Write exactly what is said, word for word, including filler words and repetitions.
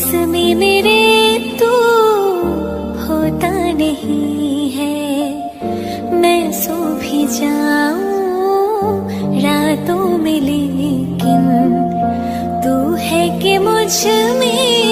में मेरे तू होता नहीं है। मैं सो भी जाऊं रातों में लेकिन तू है कि मुझ में